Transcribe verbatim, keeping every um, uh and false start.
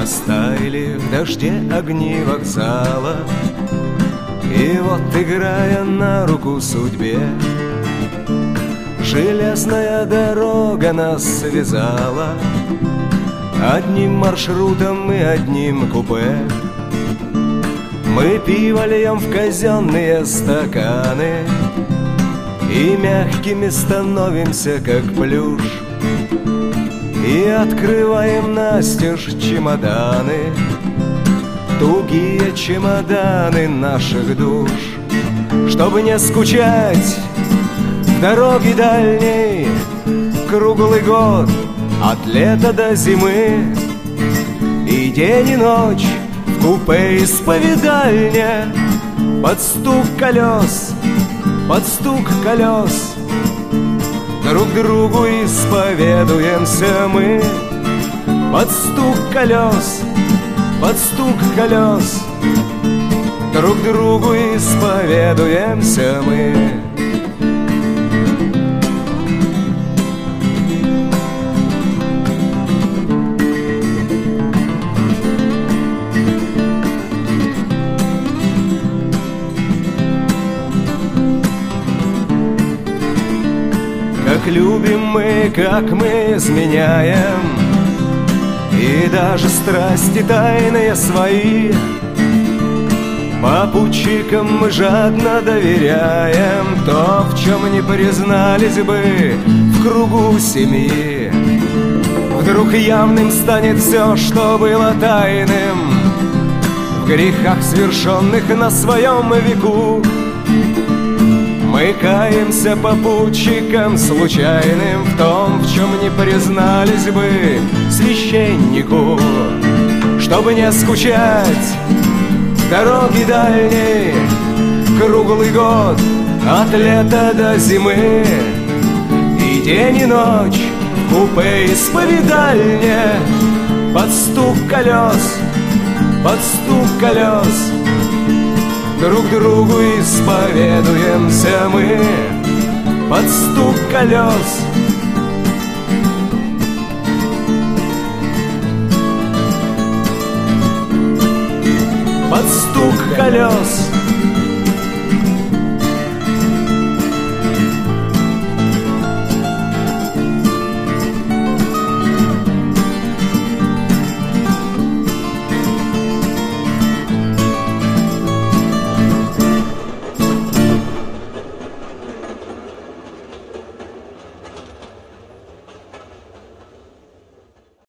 растаяли в дожде огни вокзала. И вот, играя на руку судьбе, железная дорога нас связала одним маршрутом и одним купе. Мы пиво льем в казенные стаканы и мягкими становимся, как плюш, и открываем настежь чемоданы, тугие чемоданы наших душ. Чтобы не скучать в дороге дальней круглый год, от лета до зимы, и день и ночь в купе исповедальня, под стук колес, под стук колес друг другу исповедуемся мы. Под стук колес, под стук колес друг другу исповедуемся мы. Как любим мы, как мы изменяем, и даже страсти тайные свои попутчикам мы жадно доверяем то, в чем не признались бы в кругу семьи. Вдруг явным станет все, что было тайным в грехах, совершенных на своем веку. Мы каемся попутчикам случайным в том, в чем не признались бы священнику. Чтобы не скучать в дороге дальней круглый год, от лета до зимы, и день и ночь в купе исповедальня, под стук колес, под стук колес друг другу исповедуемся мы. Под стук колес, под стук колес